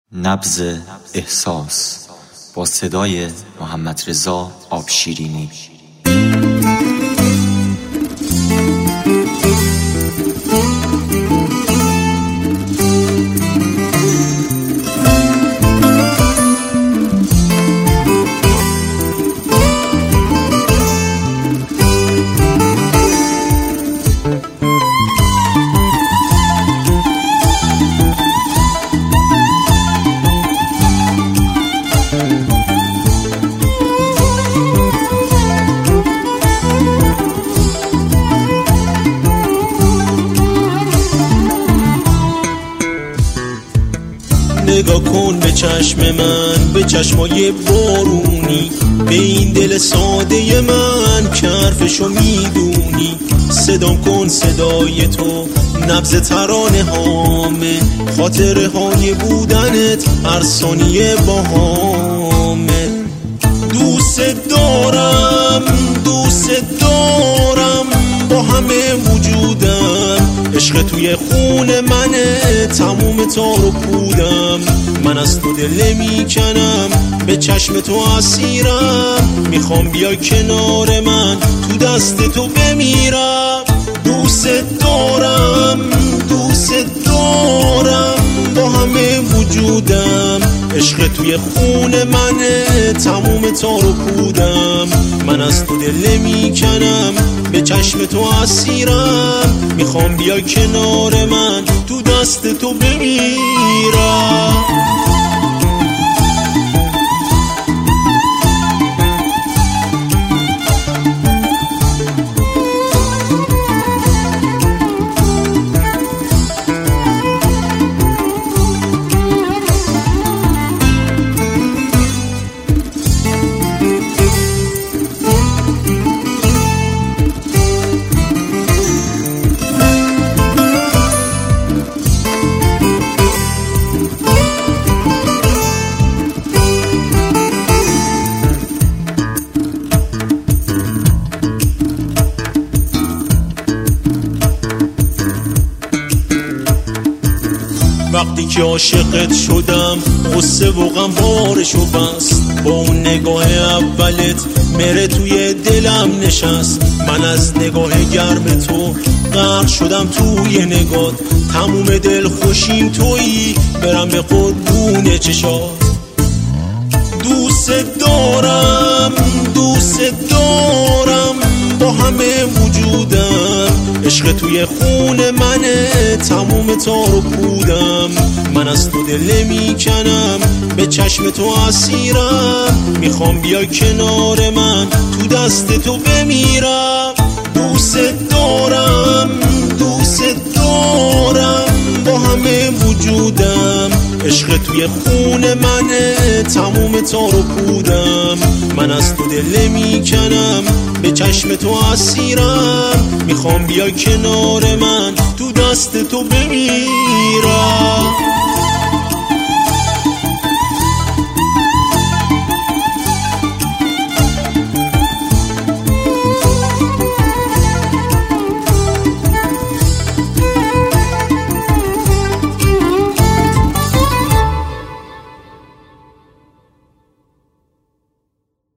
نبض احساس با صدای محمدرضا آبشیرینی. نگاه کن به چشم من، به چشمای بارونی، به این دل ساده من که حرفشو میدونی. صدام کن صدای تو، نبض ترانه هامه، خاطره های بودنت هر ثانیه باهامه. دوست دارم با همه وجودم، عشق توی خون منه، تموم تار و پودم. من از تو دل میکنم، به چشم تو اسیرم، میخوام بیا کنار من، تو دست تو بمیرم. دوست دارم با همه وجودم، عشق توی خون منه، تموم تار و پودم. من از تو دل میکنم، به چشم تو اسیرم، میخوام بیا کنار من، تو دست تو بمیرم. وقتی که عاشقت شدم، غصه و غم بارشو بست، با اون نگاه اولت مره توی دلم نشست. من از نگاه گرم تو غرق شدم توی نگات، تموم دل خوشیم تویی، برم به قربون چشات. دوست دارم با همه وجودم، عشق توی خون منه، تموم تار و پودم. من از تو دل میکنم، به چشم تو اسیرم، میخوام بیا کنار من، تو دست تو بمیرم. دوست دارم با همه وجودم، عشق توی خون منه، تموم تار و پودم. من از تو دل میکنم، به چشم تو اسیرم، میخوام بیا کنار من، تو دست تو بمیرم.